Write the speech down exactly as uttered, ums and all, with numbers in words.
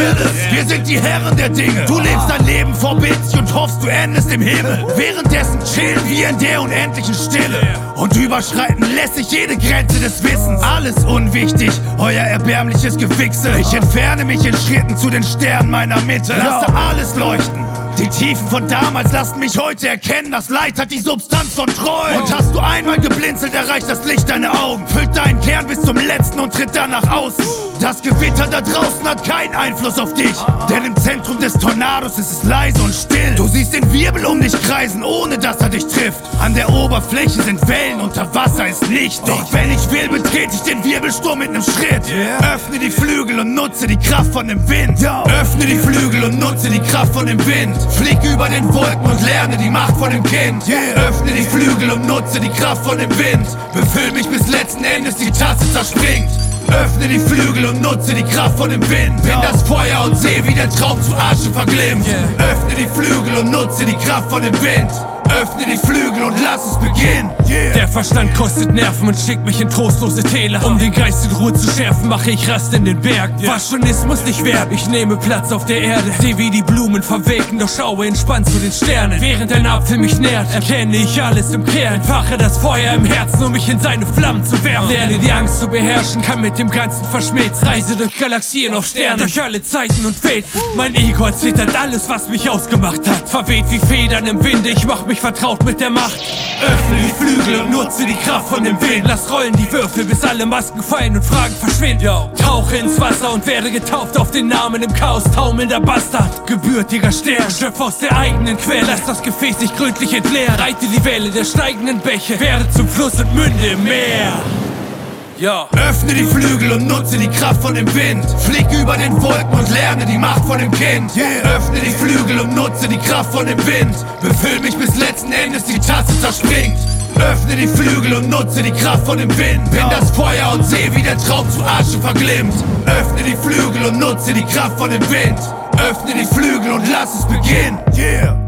will es. Wir sind die Herren der Dinge. Du lebst dein Leben vorbildlich und hoffst, du endest im Himmel. Währenddessen chillen wir in der unendlichen Stille und überschreiten lässig jede Grenze des Wissens. Alles unwichtig, euer erbärmliches Gewichse. Ich entferne mich in Schritten zu den Sternen meiner Mitte. Lasse alles leuchten. Die Tiefen von damals lassen mich heute erkennen, das Leid hat die Substanz von Treue. Und hast du einmal geblinzelt, erreicht das Licht deine Augen. Füllt deinen Kern bis zum letzten und tritt dann nach außen. Das Gewitter da draußen hat keinen Einfluss auf dich, denn im Zentrum des Tornados ist es leise und still. Du siehst den Wirbel um dich kreisen, ohne dass er dich trifft. An der Oberfläche sind Wellen, unter Wasser ist Licht. Doch wenn ich will, betrete ich den Wirbelsturm mit nem Schritt. Öffne die Flügel und nutze die Kraft von dem Wind. Öffne die Flügel und nutze die Kraft von dem Wind. Flieg über den Wolken und lerne die Macht von dem Kind. Öffne die Flügel und nutze die Kraft von dem Wind. Befüll mich bis letzten Endes die Tasse zerspringt. Öffne die Flügel und nutze die Kraft von dem Wind. Bin das Feuer und sehe, wie der Traum zu Asche verglimmt. Öffne die Flügel und nutze die Kraft von dem Wind. Öffne die Flügel und lass es beginnen. Yeah. Der Verstand kostet Nerven und schickt mich in trostlose Täler. Um den Geist in Ruhe zu schärfen, mache ich Rast in den Bergen. Yeah. Was schon ist, muss nicht werden. Ich nehme Platz auf der Erde. Seh wie die Blumen verwelken, doch schaue entspannt zu den Sternen. Während ein Apfel mich nährt, erkenne ich alles im Kern. Entfache das Feuer im Herzen, um mich in seine Flammen zu wärmen. Lerne die Angst zu beherrschen, kann mit dem Ganzen verschmilzt. Reise durch Galaxien auf Sterne, durch alle Zeiten und Welten. Mein Ego erzittert alles, was mich ausgemacht hat. Verweht wie Federn im Winde, ich mach mich vertraut mit der Macht. Öffne die Flügel und nutze die Kraft von dem Wind. Lass rollen die Würfel, bis alle Masken fallen und Fragen verschwinden. Yo. Tauche ins Wasser und werde getauft auf den Namen im Chaos. Taumelnder Bastard, gebürtiger Stern. Schöpf aus der eigenen Quelle, lass das Gefäß sich gründlich entleeren. Reite die Welle der steigenden Bäche, werde zum Fluss und münde im Meer. Ja. Öffne die Flügel und nutze die Kraft von dem Wind. Flieg über den Wolken und lerne die Macht von dem Kind. Yeah. Öffne die Flügel und nutze die Kraft von dem Wind. Befüll mich bis letzten Endes die Tasse zerspringt. Öffne die Flügel und nutze die Kraft von dem Wind. Bin das Feuer und sehe, wie der Traum zu Asche verglimmt. Öffne die Flügel und nutze die Kraft von dem Wind. Öffne die Flügel und lass es beginnen. Yeah.